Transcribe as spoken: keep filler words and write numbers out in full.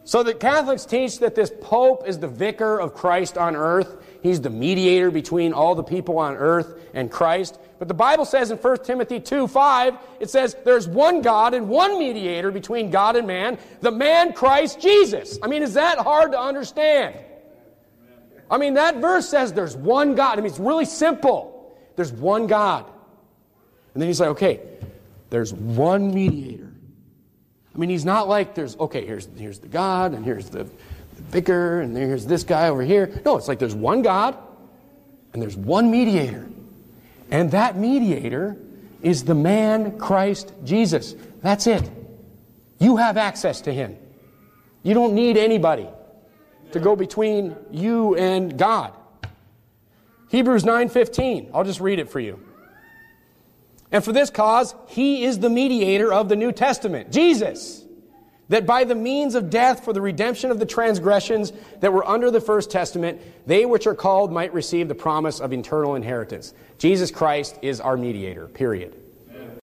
So the Catholics teach that this Pope is the vicar of Christ on earth. He's the mediator between all the people on earth and Christ. But the Bible says in First Timothy two five, it says there's one God and one mediator between God and man, the man Christ Jesus. I mean, is that hard to understand? I mean, that verse says there's one God. I mean, it's really simple. There's one God. And then he's like, okay, there's one mediator. I mean, he's not like there's, okay, here's, here's the God, and here's the, the vicar, and here's this guy over here. No, it's like there's one God, and there's one mediator. And that mediator is the man Christ Jesus. That's it. You have access to Him. You don't need anybody to go between you and God. Hebrews nine fifteen. I'll just read it for you. And for this cause, He is the mediator of the New Testament, Jesus, that by the means of death for the redemption of the transgressions that were under the first testament, they which are called might receive the promise of eternal inheritance. Jesus Christ is our mediator, period.